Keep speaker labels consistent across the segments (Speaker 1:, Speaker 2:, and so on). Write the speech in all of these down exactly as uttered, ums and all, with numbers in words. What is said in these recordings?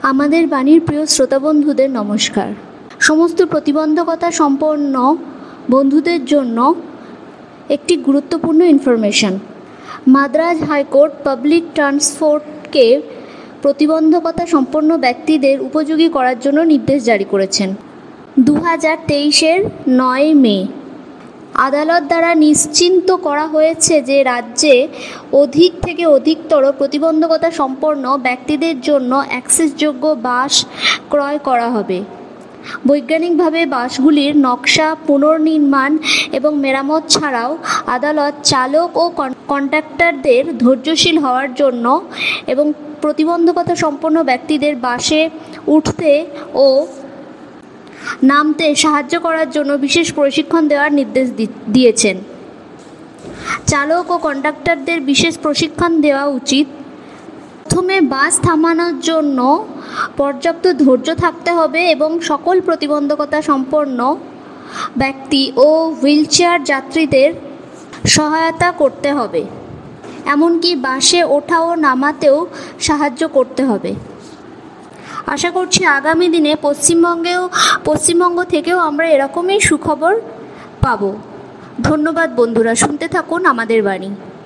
Speaker 1: আমাদের বাণীর প্রিয় শ্রোতা বন্ধুদের নমস্কার। সমস্ত প্রতিবন্ধকতা সম্পন্ন বন্ধুদের জন্য একটি গুরুত্বপূর্ণ ইনফরমেশন। মাদ্রাজ হাইকোর্ট পাবলিক ট্রান্সপোর্টকে প্রতিবন্ধকতা সম্পন্ন ব্যক্তিদের উপযোগী করার জন্য নির্দেশ জারি করেছেন। দু হাজার তেইশের নয় মে আদালত দ্বারা নিশ্চিন্ত করা হয়েছে যে রাজ্যে অধিক থেকে অধিকতর প্রতিবন্ধকতা সম্পন্ন ব্যক্তিদের জন্য অ্যাক্সেসযোগ্য বাস ক্রয় করা হবে। বৈজ্ঞানিকভাবে বাসগুলির নকশা, পুনর্নির্মাণ এবং মেরামত ছাড়াও আদালত চালক ও কন্ডাক্টরদের ধৈর্যশীল হওয়ার জন্য এবং প্রতিবন্ধকতা সম্পন্ন ব্যক্তিদের বাসে উঠতে ও নামতে সাহায্য করার জন্য বিশেষ প্রশিক্ষণ দেওয়ার নির্দেশ দিয়েছেন। চালক ও কন্ডাক্টরদের বিশেষ প্রশিক্ষণ দেওয়া উচিত। প্রথমে বাস থামানোর জন্য পর্যাপ্ত ধৈর্য থাকতে হবে এবং সকল প্রতিবন্ধকতা সম্পন্ন ব্যক্তি ও হুইলচেয়ার যাত্রীদের সহায়তা করতে হবে। এমনকি বাসে ওঠা ও নামাতেও সাহায্য করতে হবে। আশা করছি আগামী দিনে পশ্চিমবঙ্গেও পশ্চিমবঙ্গ থেকেও আমরা এরকমই সুখবর পাব। ধন্যবাদ বন্ধুরা, শুনতে থাকুন আমাদের বাণী।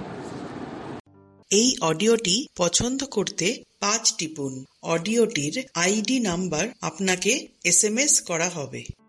Speaker 2: এই অডিওটি পছন্দ করতে পাঁচ টিপুন। অডিওটির আইডি নাম্বার আপনাকে এস এম এস করা হবে।